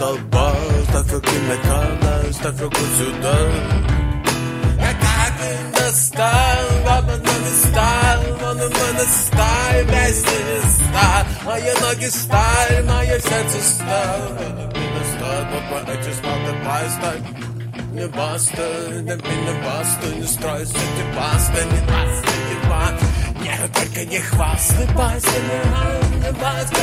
толпа, ставь руки на колено, ставь руку сюда. Я как и достал, баба на места, он у меня сталь, вместе не сталь. Мои ноги сталь, мое сердце сталь. Не сталь, баба, эти смалты пастай. Не баста, не баста, не стройся, ты баста, не баста, не баста. Нет, только не хвастай, баста, не баста,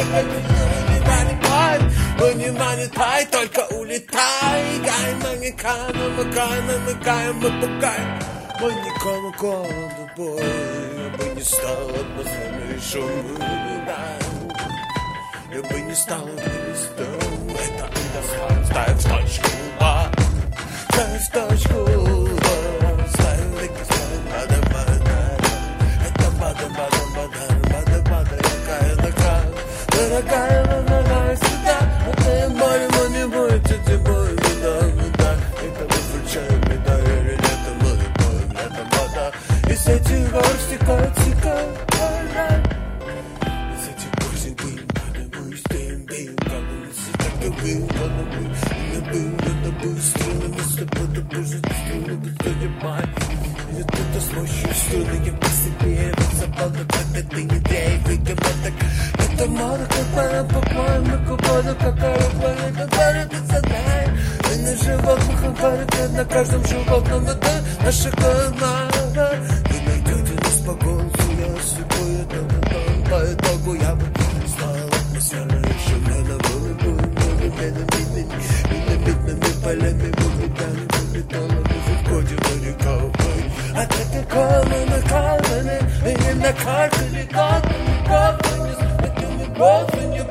не манитай, только улетай. Гай, намекай, мы пугаем. Мы никому голоду бой, я бы не стал атмосферный шум. Я бы не стал, это индостан, ставь точку, ставь точку, ставь лики, ставь бада-бада. Это бада-бада-бада, дорогая, сюда. Это море, мы не будете, бой, беда. Это выключай, беда, это море, это вода. Из этих гор стекает. Из этих гор стекает, как бы не сидят, как бы не был, струны, мы с тобой добужить, струны, бездоебай. И тут с мощью струны, я по себе, забавно, как ты не дрей, выгома так. Это море, как по-моему, кубону, какая планета, город и задай. И на животных авария, на каждом животном это наша голова. Вы найдете нас по голосу, я слепой, это по итогу я бы стал атмосферой шумена, минометными полями, металлами, в ходе вариков. А ты такой накалманы, и на карте летат, не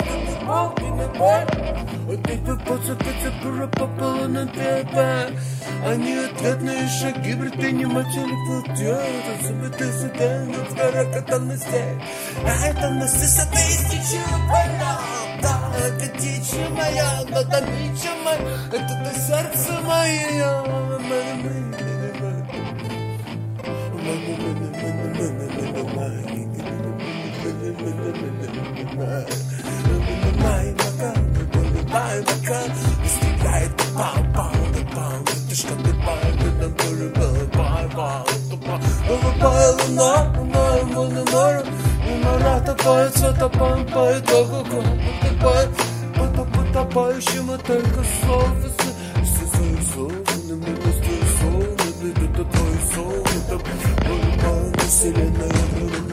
ты подцепиться, попала на тебя. Они ответные шаги, предприниматели платят. Забытый суден, второкатанностей. А это насыса тысячи полет. Да, это дичь моя, но это дичь моя. Это ты сердце мое. Май мака, стреляет пау-пау, ты что ты по итогу потопающему только слово. Все свои словно, это твой сон, это вселенная,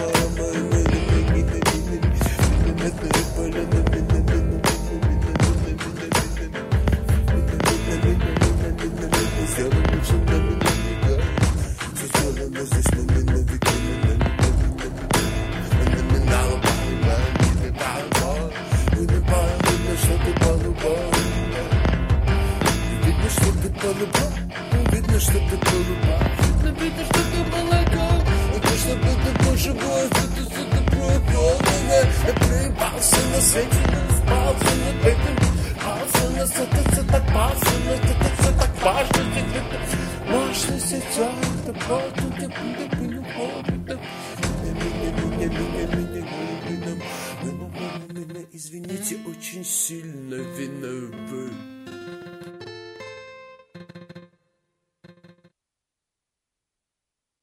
видно, что ты полюбал. Видно, что ты молодой. Это чтобы ты больше бой, ты пропил. Я проебался на свете, не спался над этим. Пался на это так важно, это все так важно. Можно сейчас, это просто ты любовь. Извините, очень сильно виноват.